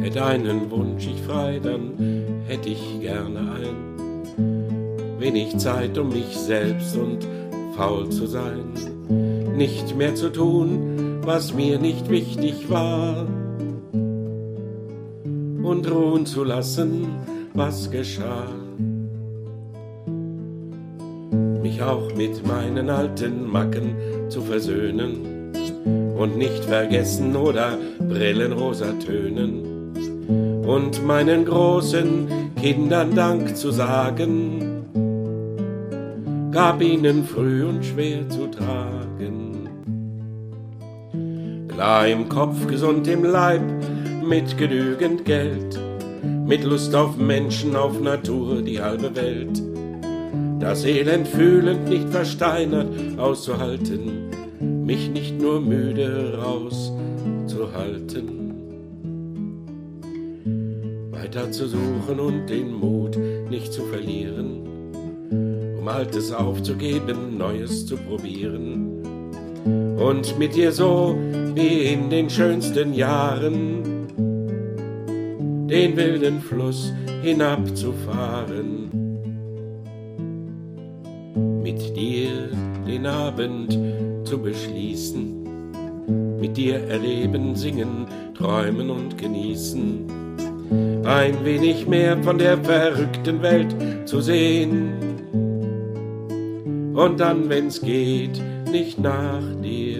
Hätt einen Wunsch ich frei, dann hätt ich gerne ein. Wenig Zeit, um mich selbst und faul zu sein. Nicht mehr zu tun, was mir nicht wichtig war. Und ruhen zu lassen, was geschah. Mich auch mit meinen alten Macken zu versöhnen und nicht vergessen oder brillenrosa tönen und meinen großen Kindern Dank zu sagen, gab ihnen früh und schwer zu tragen. Klar im Kopf, gesund im Leib, mit genügend Geld, mit Lust auf Menschen, auf Natur, die halbe Welt. Das Elend fühlend, nicht versteinert auszuhalten, mich nicht nur müde rauszuhalten. Weiter zu suchen und den Mut nicht zu verlieren, um Altes aufzugeben, Neues zu probieren. Und mit dir so wie in den schönsten Jahren den wilden Fluss hinabzufahren. Mit dir den Abend zu beschließen, mit dir erleben, singen, träumen und genießen, ein wenig mehr von der verrückten Welt zu sehen und dann, wenn's geht, nicht nach dir